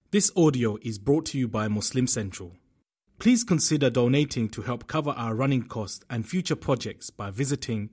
This audio is brought to you by Muslim Central. Please consider donating to help cover our running costs and future projects by visiting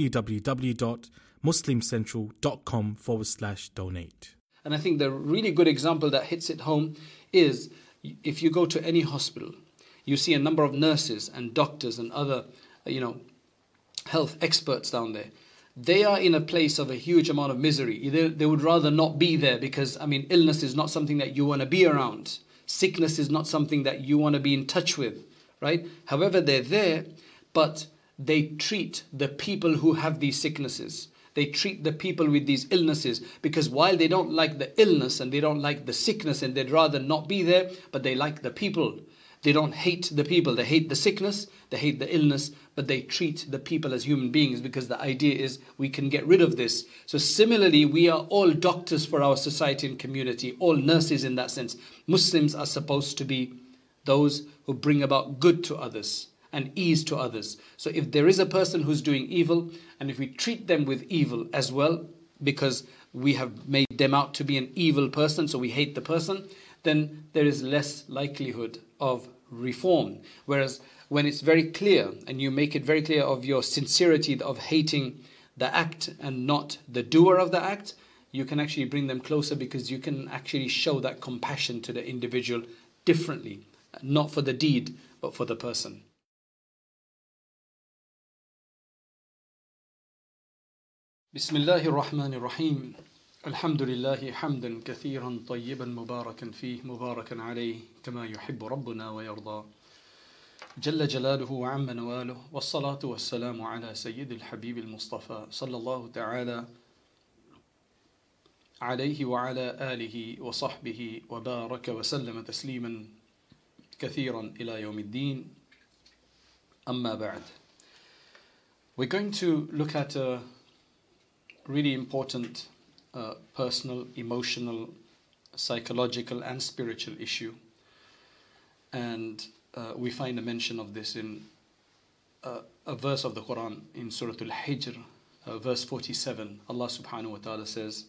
www.muslimcentral.com/donate. And I think the really good example that hits it home is if you go to any hospital, you see a number of nurses and doctors and other, health experts down there. They are in a place of a huge amount of misery. They would rather not be there because, illness is not something that you want to be around. Sickness is not something that you want to be in touch with, right? However, they're there, but they treat the people who have these sicknesses. They treat the people with these illnesses because while they don't like the illness and they don't like the sickness and they'd rather not be there, but they like the people. They don't hate the people. They hate the sickness, they hate the illness, but they treat the people as human beings because the idea is we can get rid of this. So similarly, we are all doctors for our society and community, all nurses in that sense. Muslims are supposed to be those who bring about good to others and ease to others. So if there is a person who's doing evil, and if we treat them with evil as well, because we have made them out to be an evil person, so we hate the person, then there is less likelihood of reform. Whereas when it's very clear, and you make it very clear of your sincerity of hating the act and not the doer of the act, you can actually bring them closer because you can actually show that compassion to the individual differently, not for the deed, but for the person. Bismillahir Rahmanir Rahim. Alhamdulillahi hamdan kathiran tayyiban mubarakan fih mubarakan alayh kama yuhibbu rabbuna wa yarda. Jalla jalaluhu wa amma nawaluhu wassalatu wassalamu ala sayyidil habib al-Mustafa sallallahu ta'ala alayhi wa ala alihi wa sahbihi wa baraka wa sallama tasliman kathiran ila yawmiddin. Amma ba'd. We're going to look at a really important personal, emotional, psychological and spiritual issue. And we find a mention of this in a verse of the Quran in Surah Al-Hijr, verse 47. Allah subhanahu wa ta'ala says,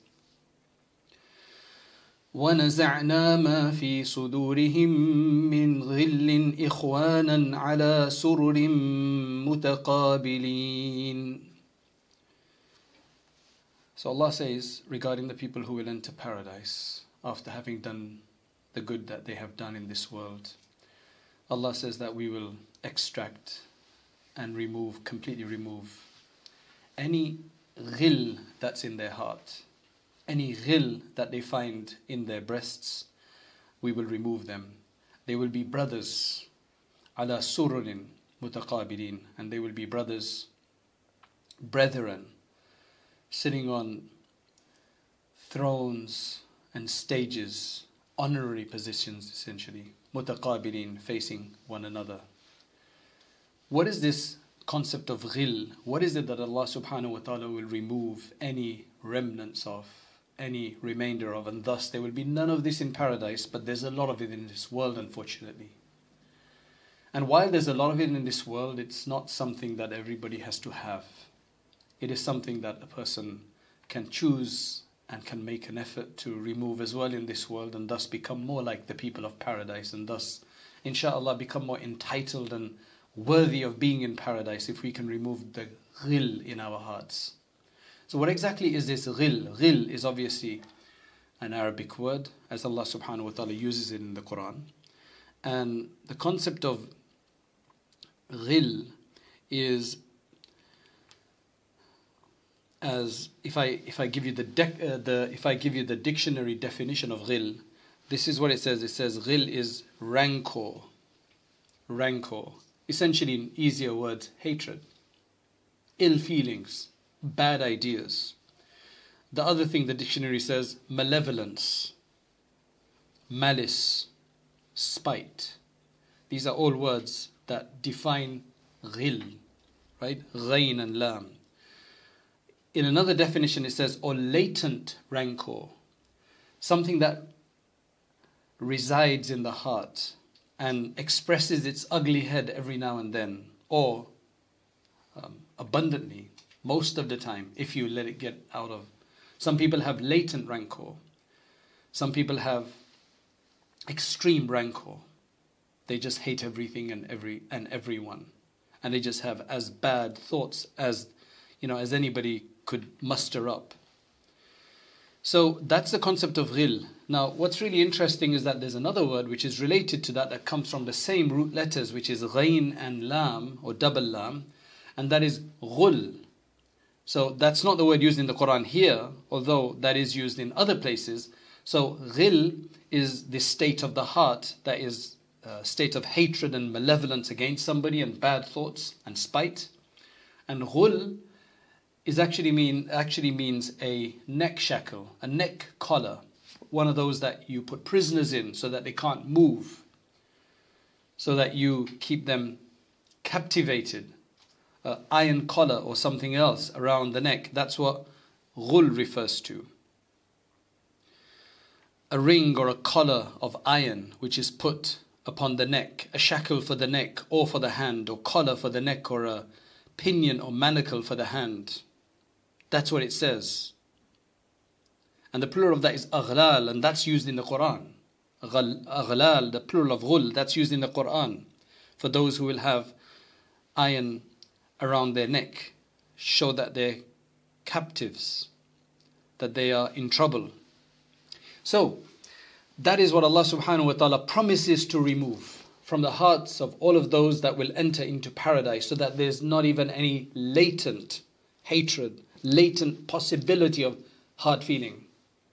وَنَزَعْنَا مَا فِي صُدُورِهِم مِّنْ غِلٍّ إِخْوَانًا عَلَى سُرُرٍ مُتَقَابِلِينَ. So Allah says regarding the people who will enter paradise after having done the good that they have done in this world, Allah says that we will extract and completely remove any ghil that's in their heart, any ghil that they find in their breasts, we will remove them. They will be brothers, ala sururin mutaqabilin, and they will be brothers, brethren, sitting on thrones and stages, honorary positions essentially, mutaqabilin, facing one another. What is this concept of ghil? What is it that Allah subhanahu wa ta'ala will remove any remnants of, any remainder of, and thus there will be none of this in paradise, but there's a lot of it in this world, unfortunately. And while there's a lot of it in this world, it's not something that everybody has to have. It is something that a person can choose and can make an effort to remove as well in this world, and thus become more like the people of paradise, and thus, inshallah, become more entitled and worthy of being in paradise if we can remove the ghil in our hearts. So what exactly is this ghil? Ghil is obviously an Arabic word, as Allah subhanahu wa ta'ala uses it in the Quran. And the concept of ghil is, as if I give you the dictionary definition of ghil, this is what it says. It says ghil is rancor. Rancor. Essentially, in easier words, hatred, ill feelings, bad ideas. The other thing the dictionary says, malevolence, malice, spite. These are all words that define ghil, right? Ghain and lam. In another definition, it says, or latent rancor, something that resides in the heart and expresses its ugly head every now and then, or abundantly, most of the time, if you let it get out of. Some people have latent rancor. Some people have extreme rancor. They just hate everything and everyone. And they just have as bad thoughts as anybody could muster up. So that's the concept of ghil. Now, what's really interesting is that there's another word which is related to that comes from the same root letters, which is ghain and lam, or double lam, and that is ghul. So that's not the word used in the Quran here, although that is used in other places. So ghil is the state of the heart that is a state of hatred and malevolence against somebody and bad thoughts and spite. And ghul is actually means a neck shackle, a neck collar, one of those that you put prisoners in so that they can't move, so that you keep them captivated. Iron collar or something else around the neck. That's what ghul refers to. A ring or a collar of iron which is put upon the neck, a shackle for the neck or for the hand, or collar for the neck, or a pinion or manacle for the hand. That's what it says. And the plural of that is aghlal, and that's used in the Quran. Aghlal, the plural of ghul, that's used in the Quran for those who will have iron around their neck, show that they're captives, that they are in trouble. So, that is what Allah subhanahu wa ta'ala promises to remove from the hearts of all of those that will enter into paradise, so that there's not even any latent hatred, latent possibility of hard feeling.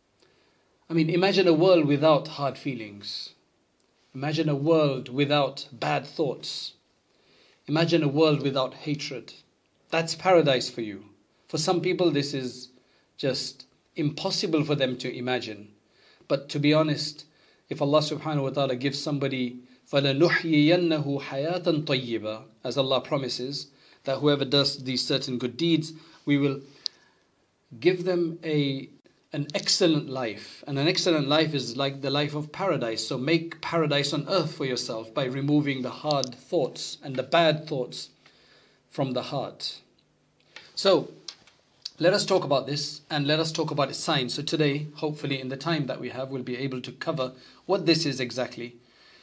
I mean, imagine a world without hard feelings. Imagine a world without bad thoughts. Imagine a world without hatred. That's paradise for you. For some people, this is just impossible for them to imagine. But to be honest, if Allah subhanahu wa ta'ala gives somebody فَلَنُحْيِيَنَّهُ حَيَاةً طَيِّبًا, as Allah promises, that whoever does these certain good deeds, we will give them an excellent life. And an excellent life is like the life of paradise. So make paradise on earth for yourself by removing the hard thoughts and the bad thoughts from the heart. So let us talk about this, and let us talk about its signs. So today, hopefully in the time that we have, we'll be able to cover what this is exactly,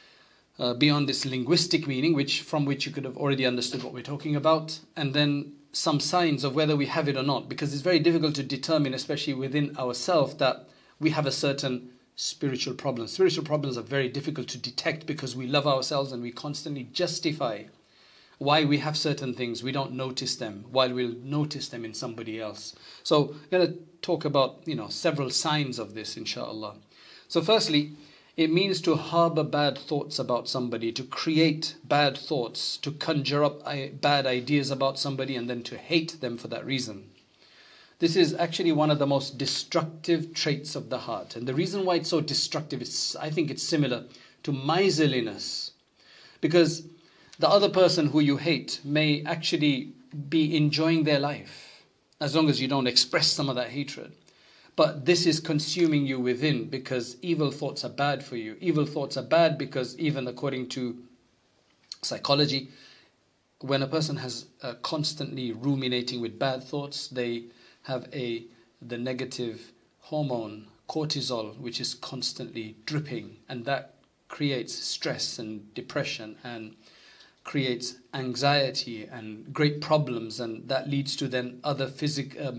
beyond this linguistic meaning, from which you could have already understood what we're talking about, and then some signs of whether we have it or not, because it's very difficult to determine, especially within ourselves, that we have a certain spiritual problem. Spiritual problems are very difficult to detect because we love ourselves and we constantly justify why we have certain things. We don't notice them while we'll notice them in somebody else. So I'm going to talk about several signs of this, inshallah. So firstly, it means to harbor bad thoughts about somebody, to create bad thoughts, to conjure up bad ideas about somebody, and then to hate them for that reason. This is actually one of the most destructive traits of the heart. And the reason why it's so destructive is, I think it's similar to miserliness. Because the other person who you hate may actually be enjoying their life, as long as you don't express some of that hatred. But this is consuming you within, because evil thoughts are bad for you. Evil thoughts are bad because, even according to psychology, when a person has constantly ruminating with bad thoughts, they have the negative hormone cortisol, which is constantly dripping, and that creates stress and depression and creates anxiety and great problems, and that leads to then other physical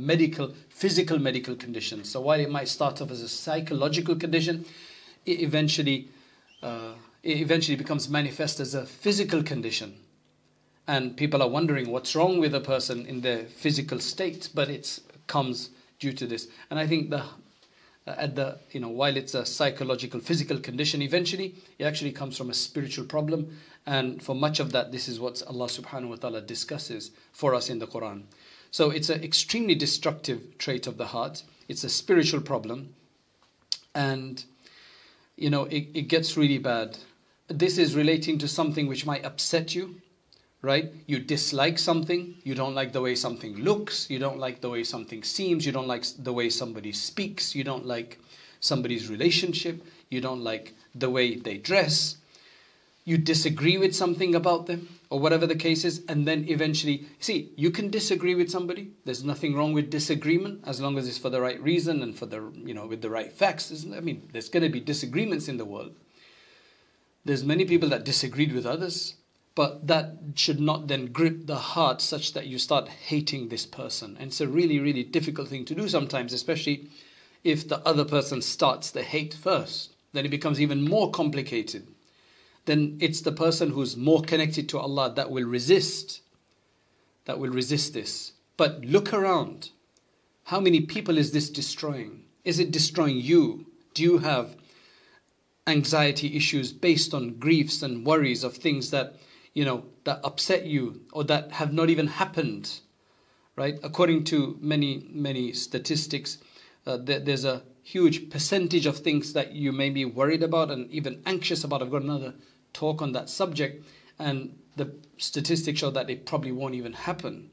medical conditions. So while it might start off as a psychological condition, it eventually becomes manifest as a physical condition. And people are wondering what's wrong with a person in their physical state, but it comes due to this. And I think while it's a psychological, physical condition, eventually it actually comes from a spiritual problem. And for much of that, this is what Allah subhanahu wa ta'ala discusses for us in the Quran. So it's an extremely destructive trait of the heart. It's a spiritual problem. And, it gets really bad. This is relating to something which might upset you, right? You dislike something. You don't like the way something looks. You don't like the way something seems. You don't like the way somebody speaks. You don't like somebody's relationship. You don't like the way they dress. You disagree with something about them, or whatever the case is, and then eventually, see, you can disagree with somebody. There's nothing wrong with disagreement, as long as it's for the right reason and for with the right facts. There's going to be disagreements in the world. There's many people that disagreed with others, but that should not then grip the heart such that you start hating this person. And it's a really, really difficult thing to do sometimes, especially if the other person starts the hate first. Then it becomes even more complicated. Then it's the person who's more connected to Allah that will resist this. But look around. How many people is this destroying? Is it destroying you? Do you have anxiety issues based on griefs and worries of things that, that upset you or that have not even happened, right? According to many statistics, there's a huge percentage of things that you may be worried about and even anxious about. I've got another talk on that subject, and the statistics show that it probably won't even happen.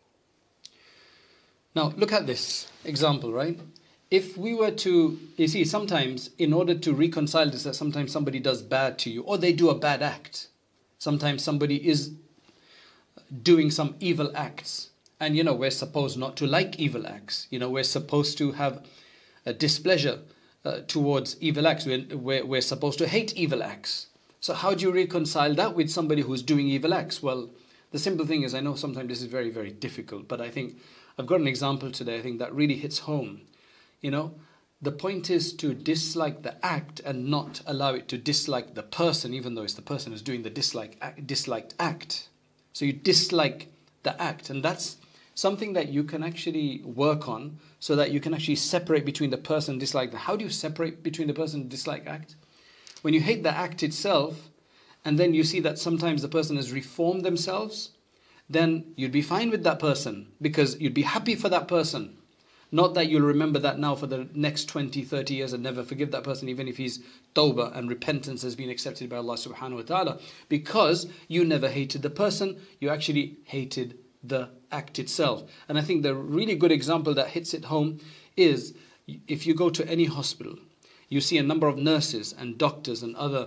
Now, look at this example, right? If we were to, you see, sometimes in order to reconcile this, that sometimes somebody does bad to you or they do a bad act. Sometimes somebody is doing some evil acts. And, we're supposed not to like evil acts. We're supposed to have a displeasure towards evil acts. We're supposed to hate evil acts. So how do you reconcile that with somebody who's doing evil acts? Well, the simple thing is, I know sometimes this is very, very difficult, but I think I've got an example today, I think that really hits home. The point is to dislike the act and not allow it to dislike the person, even though it's the person who's doing the disliked act. So you dislike the act, and that's something that you can actually work on so that you can actually separate between the person and dislike. How do you separate between the person and dislike act? When you hate the act itself, and then you see that sometimes the person has reformed themselves, then you'd be fine with that person because you'd be happy for that person. Not that you'll remember that now for the next 20, 30 years and never forgive that person, even if his tawbah and repentance has been accepted by Allah subhanahu wa ta'ala. Because you never hated the person, you actually hated the act itself. And I think the really good example that hits it home is if you go to any hospital, you see a number of nurses and doctors and other,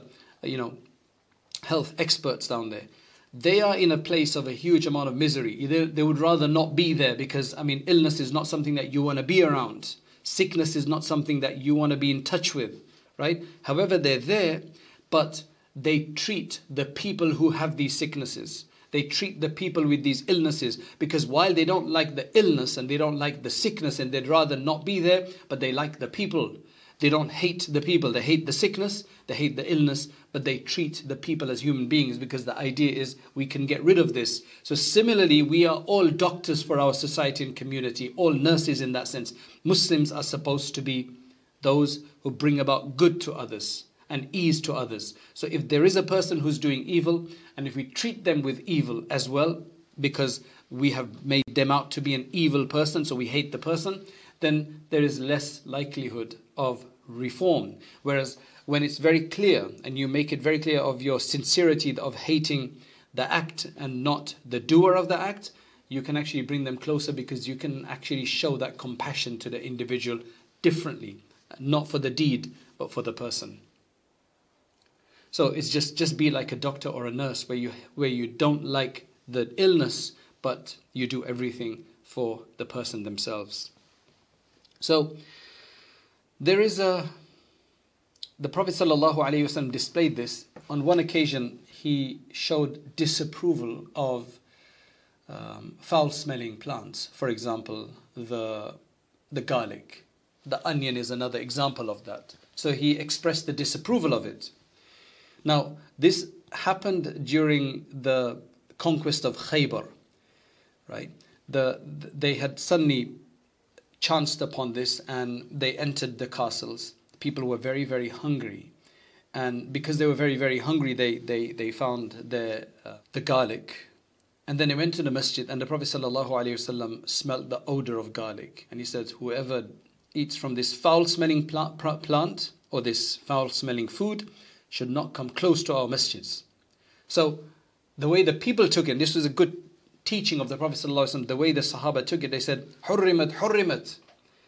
health experts down there. They are in a place of a huge amount of misery. They would rather not be there because, illness is not something that you want to be around. Sickness is not something that you want to be in touch with, right? However, they're there, but they treat the people who have these sicknesses. They treat the people with these illnesses because while they don't like the illness and they don't like the sickness and they'd rather not be there, but they like the people. They don't hate the people. They hate the sickness, they hate the illness, but they treat the people as human beings because the idea is we can get rid of this. So similarly, we are all doctors for our society and community, all nurses in that sense. Muslims are supposed to be those who bring about good to others and ease to others. So if there is a person who's doing evil, and if we treat them with evil as well, because we have made them out to be an evil person, so we hate the person, then there is less likelihood of reform. Whereas when it's very clear, and you make it very clear of your sincerity of hating the act and not the doer of the act, you can actually bring them closer because you can actually show that compassion to the individual differently, not for the deed, but for the person. So it's just be like a doctor or a nurse where you don't like the illness, but you do everything for the person themselves. So there is the Prophet ﷺ displayed this. On one occasion, he showed disapproval of foul-smelling plants. For example, the garlic. The onion is another example of that. So he expressed the disapproval of it. Now, this happened during the conquest of Khaybar, right? They had suddenly chanced upon this and they entered the castles. People were very, very hungry. And because they were very, very hungry, they found the garlic. And then they went to the masjid, and the Prophet ﷺ smelled the odor of garlic. And he said, whoever eats from this foul-smelling plant or this foul-smelling food should not come close to our masjids. So the way the people took it, this was a good teaching of the Prophet ﷺ, the way the Sahaba took it, they said, Hurrimat, Hurrimat.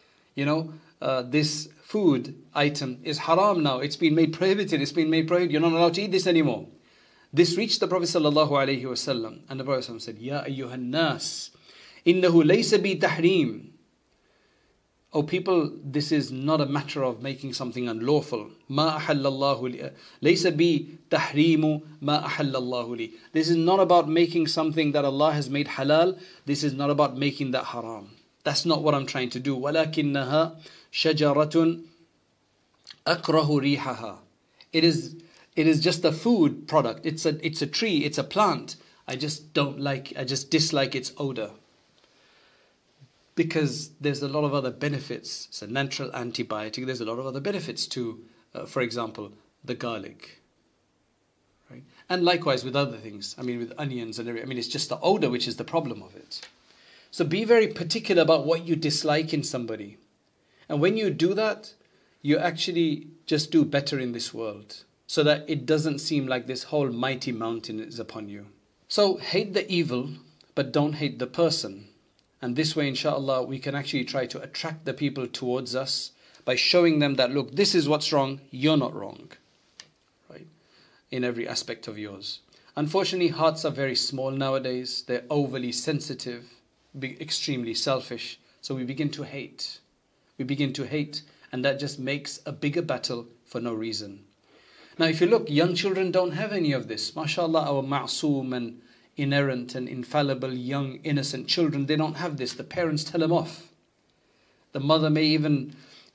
This food item is haram now. It's been made prohibited. It's been made prohibited. You're not allowed to eat this anymore. This reached the Prophet ﷺ, and the Prophet ﷺ said, Ya ayyuhan nas, innahu laysa bi tahrim. Oh people, this is not a matter of making something unlawful. ما أحل الله لي ليس بي تحريم ما أحل الله لي. This is not about making something that Allah has made halal. This is not about making that haram. That's not what I'm trying to do. ولكنها شجرة أكره ريحها. It is just a food product. It's a tree, it's a plant. I just dislike its odor. Because there's a lot of other benefits. It's a natural antibiotic. There's a lot of other benefits to, for example, the garlic. Right? And likewise with other things. I mean, with onions and everything. I mean, it's just the odor which is the problem of it. So be very particular about what you dislike in somebody. And when you do that, you actually just do better in this world. So that it doesn't seem like this whole mighty mountain is upon you. So hate the evil, but don't hate the person. And this way, inshallah, we can actually try to attract the people towards us by showing them that, look, this is what's wrong, you're not wrong. Right? In every aspect of yours. Unfortunately, hearts are very small nowadays. They're overly sensitive, extremely selfish. So we begin to hate. We begin to hate, and that just makes a bigger battle for no reason. Now, if you look, young children don't have any of this. MashaAllah, our ma'soom and inerrant and infallible young innocent children, they don't have this. The parents tell them off. The mother may even,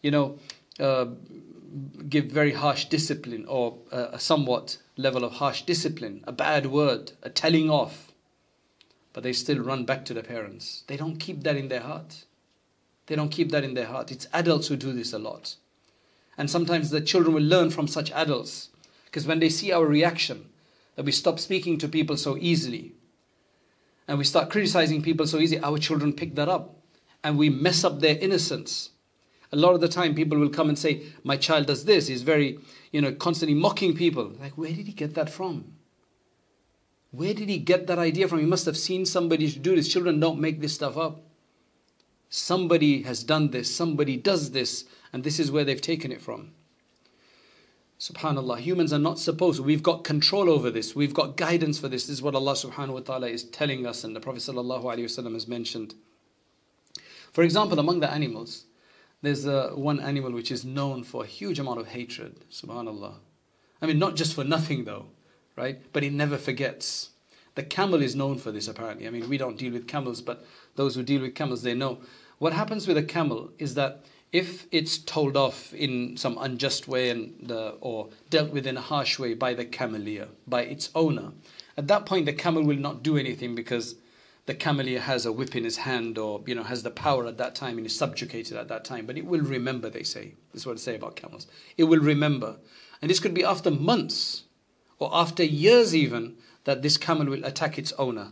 give very harsh discipline, or a somewhat level of harsh discipline, a bad word, a telling off. But they still run back to the parents. They don't keep that in their heart. They don't keep that in their heart. It's adults who do this a lot. And sometimes the children will learn from such adults. Because when they see our reaction, that we stop speaking to people so easily, and we start criticizing people so easily, our children pick that up, and we mess up their innocence. A lot of the time people will come and say, my child does this, he's very, constantly mocking people. Like, where did he get that from? Where did he get that idea from? He must have seen somebody do this. Children don't make this stuff up. Somebody has done this, somebody does this, and this is where they've taken it from. Subhanallah, humans are not supposed to. We've got control over this. We've got guidance for this. This is what Allah subhanahu wa ta'ala is telling us, and the Prophet sallallahu alaihi wasallam has mentioned. For example, among the animals, there's one animal which is known for a huge amount of hatred. Subhanallah. I mean, not just for nothing though, right? But it never forgets. The camel is known for this apparently. I mean, we don't deal with camels, but those who deal with camels, they know. What happens with a camel is that if it's told off in some unjust way or dealt with in a harsh way by the cameleer, by its owner, at that point the camel will not do anything because the cameleer has a whip in his hand or has the power at that time and is subjugated at that time. But it will remember, they say. This is what they say about camels. It will remember. And this could be after months or after years even that this camel will attack its owner.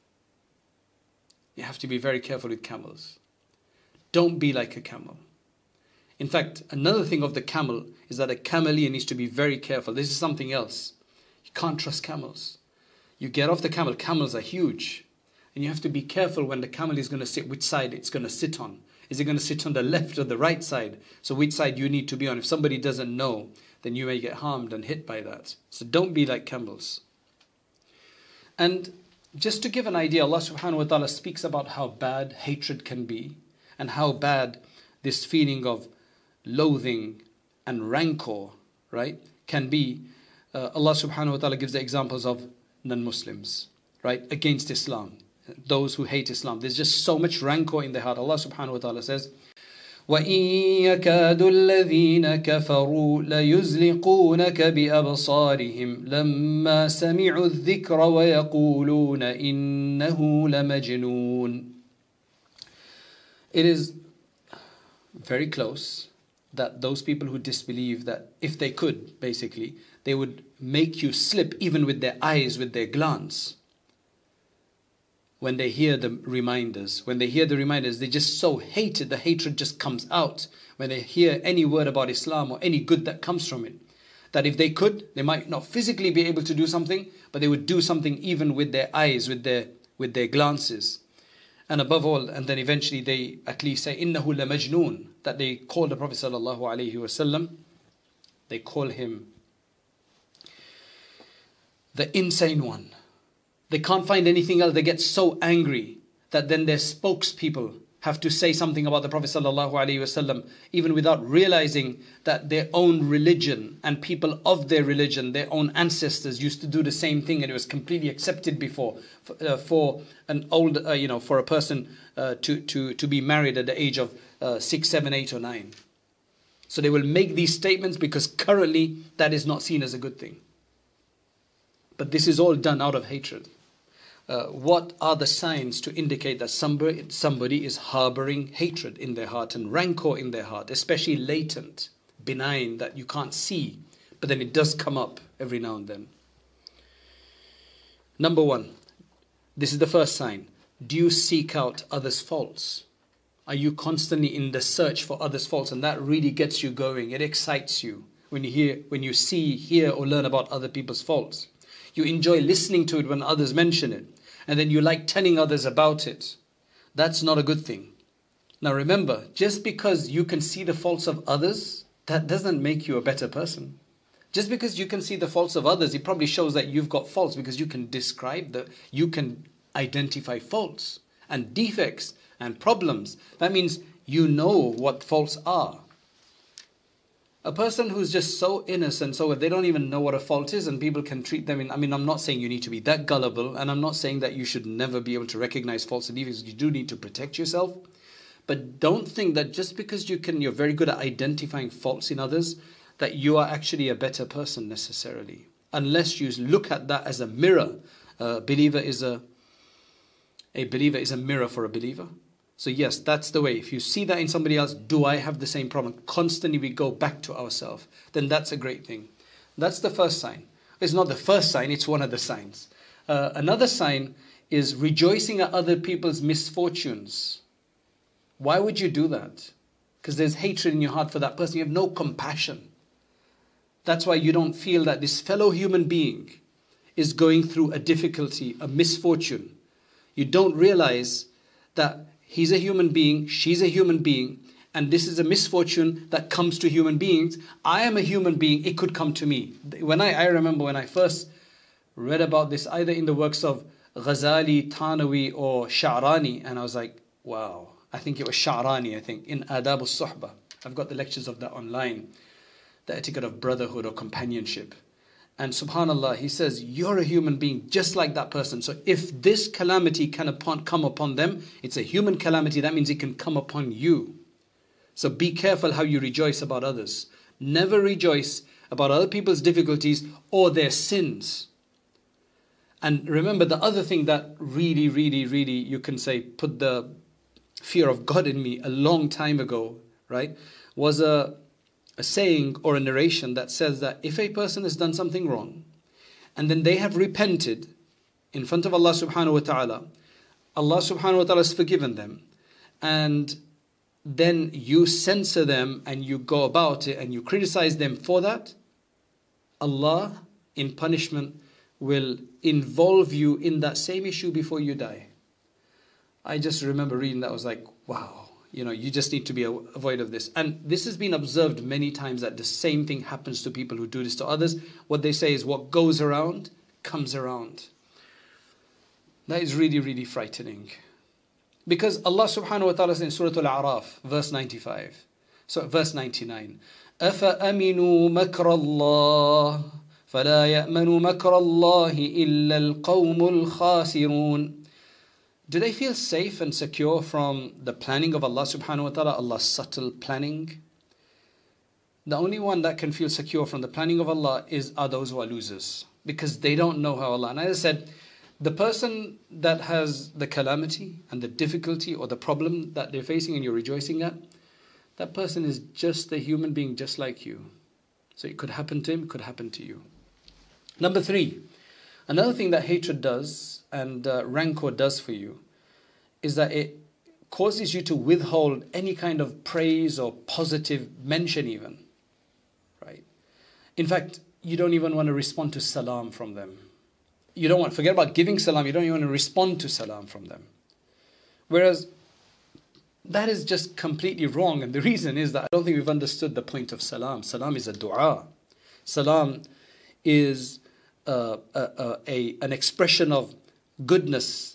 You have to be very careful with camels. Don't be like a camel. In fact, another thing of the camel is that a cameleer needs to be very careful. This is something else. You can't trust camels. You get off the camel, camels are huge. And you have to be careful when the camel is going to sit, which side it's going to sit on. Is it going to sit on the left or the right side? So which side you need to be on. If somebody doesn't know, then you may get harmed and hit by that. So don't be like camels. And just to give an idea, Allah subhanahu wa ta'ala speaks about how bad hatred can be and how bad this feeling of loathing and rancor, right, can be. Allah subhanahu wa ta'ala gives the examples of non-Muslims, right, against Islam, those who hate Islam. There's just so much rancor in their heart. Allah subhanahu wa ta'ala says, وَإِن يَكَادُ الَّذِينَ كَفَرُوا لَيُزْلِقُونَكَ بِأَبْصَارِهِمْ لَمَّا سَمِعُوا الذِّكْرَ وَيَقُولُونَ إِنَّهُ لَمَجْنُونَ. It is very close that those people who disbelieve, that if they could, basically, they would make you slip even with their eyes, with their glance. When they hear the reminders, they just so hate it, the hatred just comes out. When they hear any word about Islam or any good that comes from it, that if they could, they might not physically be able to do something, but they would do something even with their eyes, with their glances. And above all, and then eventually they at least say, إِنَّهُ لَمَجْنُونَ, that they call the Prophet sallallahu alaihi wasallam, they call him the insane one. They can't find anything else. They get so angry that then their spokespeople have to say something about the Prophet ﷺ, even without realizing that their own religion and people of their religion, their own ancestors used to do the same thing, and it was completely accepted before for an old, for a person to be married at the age of 6, 7, 8 or 9. So they will make these statements because currently that is not seen as a good thing. But this is all done out of hatred. What are the signs to indicate that somebody is harboring hatred in their heart and rancor in their heart, especially latent, benign, that you can't see, but then it does come up every now and then? Number one, this is the first sign. Do you seek out others' faults? Are you constantly in the search for others' faults? And that really gets you going. It excites you when you see, hear, or learn about other people's faults. You enjoy listening to it when others mention it. And then you like telling others about it. That's not a good thing. Now remember, just because you can see the faults of others, that doesn't make you a better person. Just because you can see the faults of others, it probably shows that you've got faults, because you can identify faults and defects and problems. That means you know what faults are. A person who's just so innocent, so they don't even know what a fault is, and people can treat them I'm not saying you need to be that gullible, and I'm not saying that you should never be able to recognize faults and defects. You do need to protect yourself. But don't think that just because you're very good at identifying faults in others, that you are actually a better person necessarily. Unless you look at that as a mirror. A believer is a mirror for a believer. So yes, that's the way. If you see that in somebody else, do I have the same problem? Constantly we go back to ourselves. Then that's a great thing. That's the first sign. It's not the first sign, it's one of the signs. Another sign is rejoicing at other people's misfortunes. Why would you do that? Because there's hatred in your heart for that person. You have no compassion. That's why you don't feel that this fellow human being is going through a difficulty, a misfortune. You don't realize that he's a human being, she's a human being, and this is a misfortune that comes to human beings. I am a human being, it could come to me. I remember when I first read about this, either in the works of Ghazali, Thanawi or Sha'rani, and I was like, wow, I think it was Sha'rani, in Adab al-Suhbah. I've got the lectures of that online. The etiquette of brotherhood or companionship. And subhanAllah, he says, you're a human being just like that person. So if this calamity can come upon them, it's a human calamity, that means it can come upon you. So be careful how you rejoice about others. Never rejoice about other people's difficulties or their sins. And remember, the other thing that really, you can say, put the fear of God in me a long time ago, right, was a saying or a narration that says that if a person has done something wrong and then they have repented in front of Allah subhanahu wa ta'ala, Allah subhanahu wa ta'ala has forgiven them, and then you censor them and you go about it and you criticize them for that, Allah in punishment will involve you in that same issue before you die. I just remember reading that, I was like, wow. You just need to be avoid of this. And this has been observed many times, that the same thing happens to people who do this to others. What they say is, what goes around comes around. That is really frightening. Because Allah subhanahu wa ta'ala says in Surah Al-A'raf, verse 95. So verse 99. أَفَأَمِنُوا مَكْرَ اللَّهِ فَلَا يَأْمَنُ مَكْرَ اللَّهِ إِلَّا الْقَوْمُ الْخَاسِرُونَ. Do they feel safe and secure from the planning of Allah subhanahu wa ta'ala, Allah's subtle planning? The only one that can feel secure from the planning of Allah are those who are losers. Because they don't know how Allah... And as I said, the person that has the calamity and the difficulty or the problem that they're facing and you're rejoicing at, that person is just a human being just like you. So it could happen to him, it could happen to you. Number 3, another thing that hatred does and rancor does for you is that it causes you to withhold any kind of praise or positive mention even, right? In fact, you don't even want to respond to salam from them. Forget about giving salam, you don't even want to respond to salam from them. Whereas that is just completely wrong, and the reason is that I don't think we've understood the point of salam. Salam is a dua. Salam is an expression of goodness,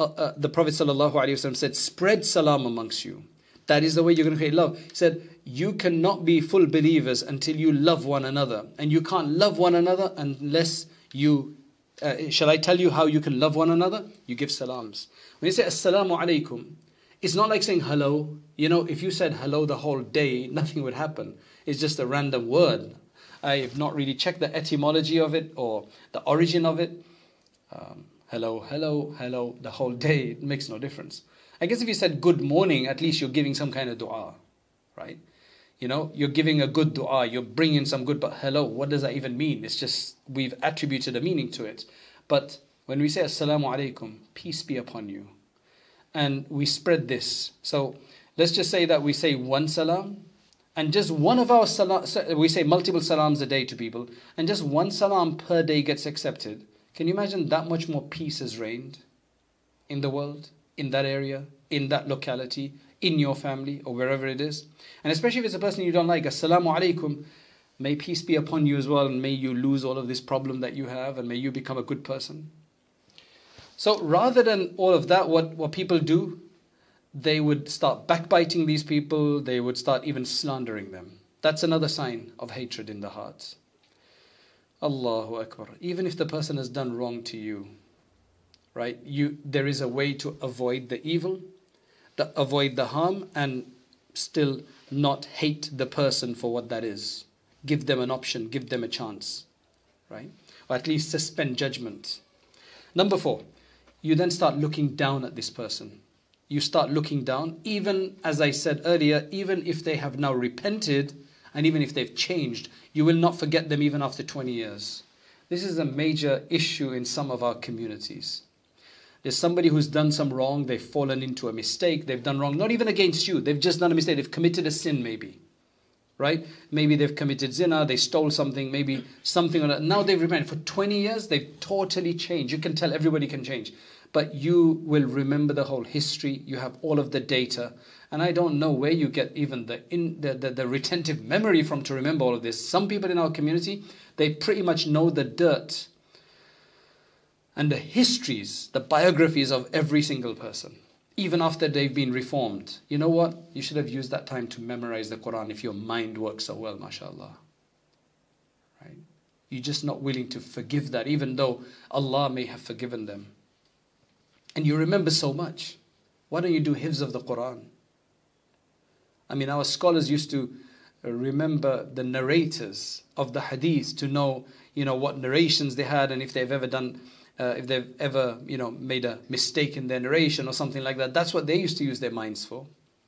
the Prophet ﷺ said, spread salam amongst you. That is the way you're going to create love. He said, you cannot be full believers until you love one another. And you can't love one another unless you, shall I tell you how you can love one another? You give salams. When you say assalamu alaikum, it's not like saying hello. You know, if you said hello the whole day, nothing would happen. It's just a random word. I have not really checked the etymology of it or the origin of it. Hello, hello, hello, the whole day, it makes no difference. I guess if you said good morning, at least you're giving some kind of dua, right? You know, you're giving a good dua, you're bringing some good, but hello, what does that even mean? It's just, we've attributed a meaning to it. But when we say assalamu alaikum, peace be upon you, and we spread this. So let's just say that we say one salam, and just one of our salam, we say multiple salams a day to people, and just one salam per day gets accepted. Can you imagine that much more peace has reigned in the world, in that area, in that locality, in your family, or wherever it is? And especially if it's a person you don't like, assalamu alaikum, may peace be upon you as well, and may you lose all of this problem that you have, and may you become a good person. So rather than all of that, what people do, they would start backbiting these people, they would start even slandering them. That's another sign of hatred in the hearts. Allahu Akbar. Even if the person has done wrong to you, right? There is a way to avoid the evil, avoid the harm, and still not hate the person for what that is. Give them an option, give them a chance, right? Or at least suspend judgment. Number 4, you then start looking down at this person. You start looking down, even as I said earlier, even if they have now repented, and even if they've changed, you will not forget them even after 20 years. This is a major issue in some of our communities. There's somebody who's done some wrong, they've fallen into a mistake, they've done wrong, not even against you, they've just done a mistake, they've committed a sin maybe, right? Maybe they've committed zina, they stole something, maybe something or that. Now they've repented. For 20 years, they've totally changed. You can tell everybody can change. But you will remember the whole history, you have all of the data, and I don't know where you get even the retentive memory from to remember all of this. Some people in our community, they pretty much know the dirt and the histories, the biographies of every single person, even after they've been reformed. You know what? You should have used that time to memorize the Quran if your mind works so well, mashallah. Right? You're just not willing to forgive that, even though Allah may have forgiven them. And you remember so much. Why don't you do hifz of the Quran? I mean, our scholars used to remember the narrators of the hadith to know, what narrations they had, and if they've ever done, made a mistake in their narration or something like that. That's what they used to use their minds for.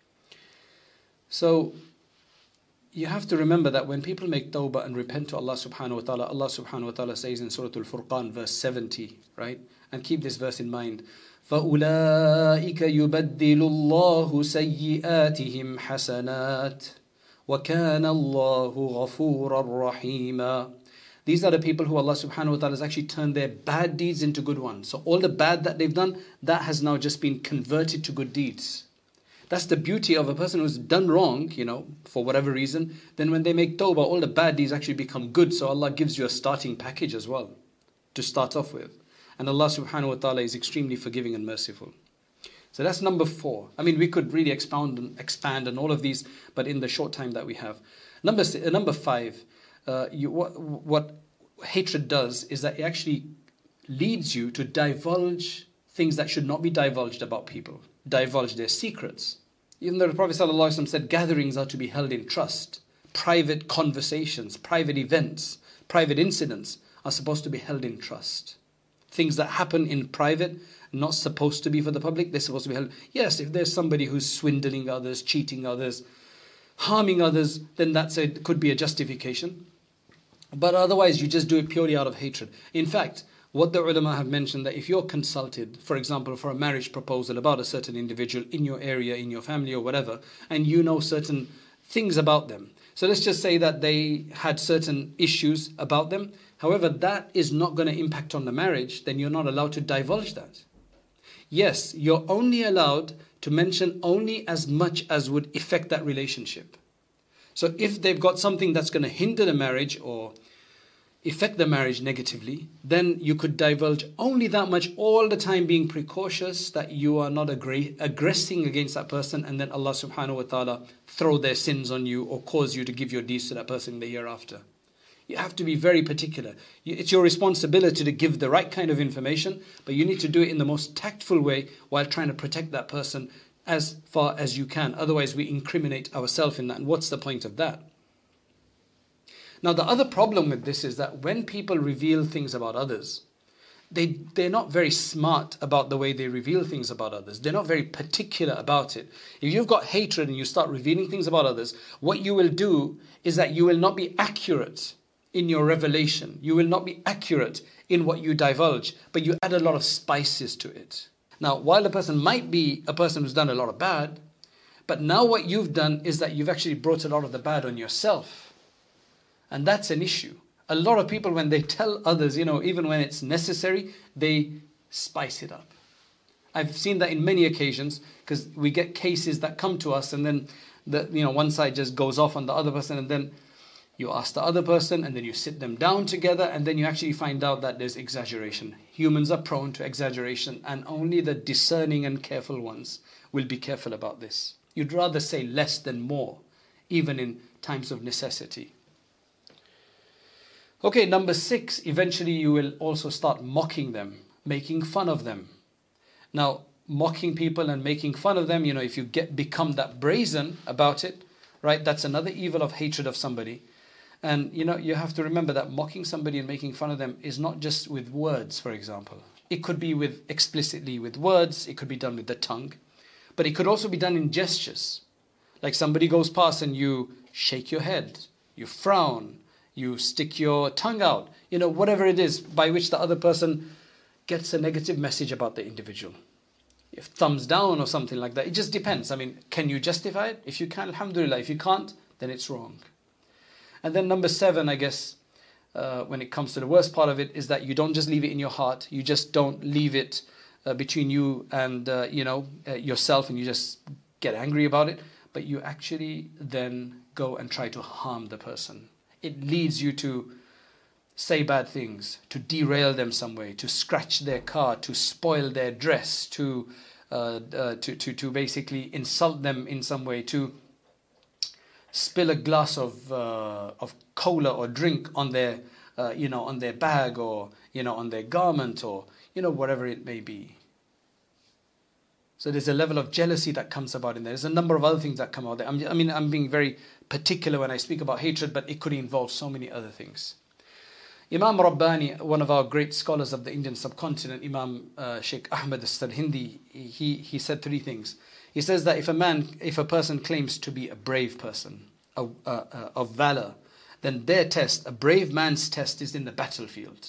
So you have to remember that when people make tawbah and repent to Allah subhanahu wa ta'ala says in Surah Al-Furqan, verse 70, right? And keep this verse in mind. فَأُولَٰئِكَ يُبَدِّلُ اللَّهُ سَيِّئَاتِهِمْ حَسَنَاتٍ وَكَانَ اللَّهُ غَفُورًا رَحِيمًا. These are the people who Allah subhanahu wa ta'ala has actually turned their bad deeds into good ones. So all the bad that they've done, that has now just been converted to good deeds. That's the beauty of a person who's done wrong, for whatever reason. Then when they make tawbah, all the bad deeds actually become good. So Allah gives you a starting package as well to start off with. And Allah subhanahu wa ta'ala is extremely forgiving and merciful. So that's number 4. I mean, we could really expand on all of these, but in the short time that we have. Number 5, what hatred does is that it actually leads you to divulge things that should not be divulged about people. Divulge their secrets. Even though the Prophet ﷺ said gatherings are to be held in trust. Private conversations, private events, private incidents are supposed to be held in trust. Things that happen in private, not supposed to be for the public, they're supposed to be held. Yes, if there's somebody who's swindling others, cheating others, harming others, then could be a justification. But otherwise, you just do it purely out of hatred. In fact, what the ulama have mentioned, that if you're consulted, for example, for a marriage proposal about a certain individual in your area, in your family or whatever, and you know certain things about them. So let's just say that they had certain issues about them. However, that is not going to impact on the marriage, then you're not allowed to divulge that. Yes, you're only allowed to mention only as much as would affect that relationship. So if they've got something that's going to hinder the marriage or affect the marriage negatively, then you could divulge only that much, all the time being precautious that you are not aggressing against that person, and then Allah subhanahu wa ta'ala throw their sins on you or cause you to give your deeds to that person in the hereafter. You have to be very particular. It's your responsibility to give the right kind of information, but you need to do it in the most tactful way while trying to protect that person as far as you can. Otherwise we incriminate ourselves in that, and what's the point of that? Now the other problem with this is that when people reveal things about others, they're not very smart about the way they reveal things about others. They're not very particular about it. If you've got hatred and you start revealing things about others, what you will do is that you will not be accurate in your revelation. You will not be accurate in what you divulge, but you add a lot of spices to it. Now, while the person might be a person who's done a lot of bad, but now what you've done is that you've actually brought a lot of the bad on yourself. And that's an issue. A lot of people, when they tell others, even when it's necessary, they spice it up. I've seen that in many occasions, because we get cases that come to us and then one side just goes off on the other person, and then you ask the other person and then you sit them down together, and then you actually find out that there's exaggeration. Humans are prone to exaggeration, and only the discerning and careful ones will be careful about this. You'd rather say less than more, even in times of necessity. Okay, number 6, eventually you will also start mocking them, making fun of them. Now, mocking people and making fun of them, if you become that brazen about it, right, that's another evil of hatred of somebody. And, you have to remember that mocking somebody and making fun of them is not just with words, for example. It could be explicitly with words, it could be done with the tongue, but it could also be done in gestures. Like somebody goes past and you shake your head, you frown, you stick your tongue out, whatever it is by which the other person gets a negative message about the individual. If thumbs down or something like that, it just depends. Can you justify it? If you can, alhamdulillah. If you can't, then it's wrong. And then number 7, I guess, when it comes to the worst part of it, is that you don't just leave it in your heart. You just don't leave it between you and yourself, and you just get angry about it. But you actually then go and try to harm the person. It leads you to say bad things, to derail them some way, to scratch their car, to spoil their dress, to basically insult them in some way, to spill a glass of cola or drink on their on their bag, or on their garment, or whatever it may be. So there's a level of jealousy that comes about in there. There's a number of other things that come out there. I'm being very particular when I speak about hatred, but it could involve so many other things. Imam Rabbani, one of our great scholars of the Indian subcontinent, Imam Sheikh Ahmed al-Sarhindi, he said 3 things. He says that if a person claims to be a brave person, of valor, then their test, a brave man's test, is in the battlefield.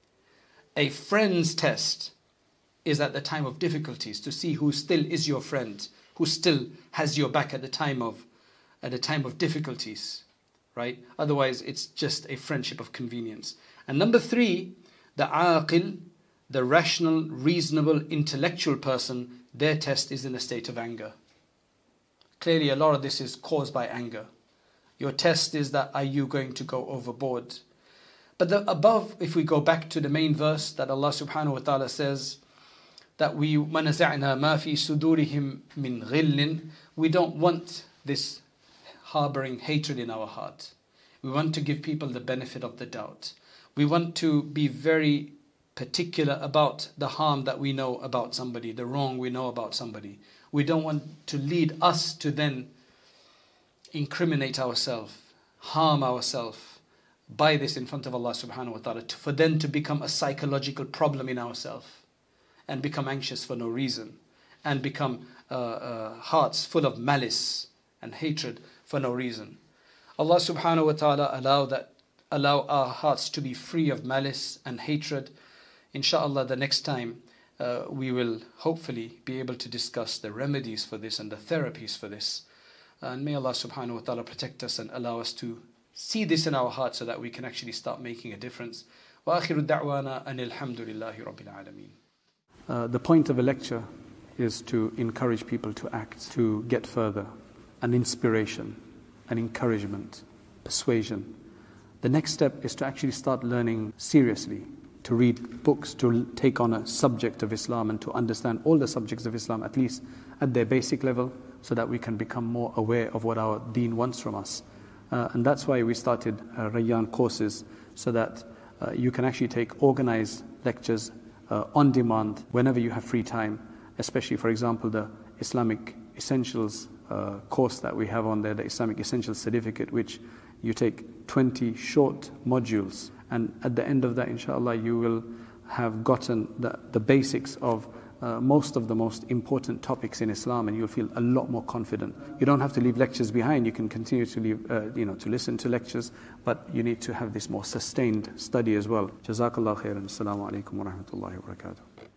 A friend's test is at the time of difficulties, to see who still is your friend, who still has your back at the time of difficulties, right? Otherwise, it's just a friendship of convenience. And number 3, the aqil, the rational, reasonable, intellectual person, their test is in a state of anger. Clearly, a lot of this is caused by anger. Your test is that, are you going to go overboard? But above, if we go back to the main verse that Allah subhanahu wa ta'ala says, that we وَنَزَعْنَا مَا فِي صُدُورِهِمْ مِنْ غِلٍّ, we don't want this harboring hatred in our heart. We want to give people the benefit of the doubt. We want to be very particular about the harm that we know about somebody, the wrong we know about somebody. We don't want to lead us to then incriminate ourselves, harm ourselves by this in front of Allah subhanahu wa ta'ala, for then to become a psychological problem in ourselves, and become anxious for no reason, and become hearts full of malice and hatred for no reason. Allah subhanahu wa ta'ala allow our hearts to be free of malice and hatred. Inshallah, the next time we will hopefully be able to discuss the remedies for this and the therapies for this. And may Allah subhanahu wa ta'ala protect us and allow us to see this in our hearts so that we can actually start making a difference. وآخر دعوانا أن الحمد لله رب العالمين. The point of a lecture is to encourage people to act, to get further, an inspiration, an encouragement, persuasion. The next step is to actually start learning seriously, to read books, to take on a subject of Islam and to understand all the subjects of Islam, at least at their basic level, so that we can become more aware of what our deen wants from us. And that's why we started Rayyan courses, so that you can actually take organized lectures on demand whenever you have free time, especially, for example, the Islamic Essentials course that we have on there, the Islamic Essentials Certificate, which you take 20 short modules, and at the end of that, inshallah, you will have gotten the basics of most of the most important topics in Islam, and you'll feel a lot more confident. You don't have to leave lectures behind. You can continue to leave, to listen to lectures, but you need to have this more sustained study as well. Jazakallah khairan. Assalamu alaikum wa rahmatullahi wa barakatuh.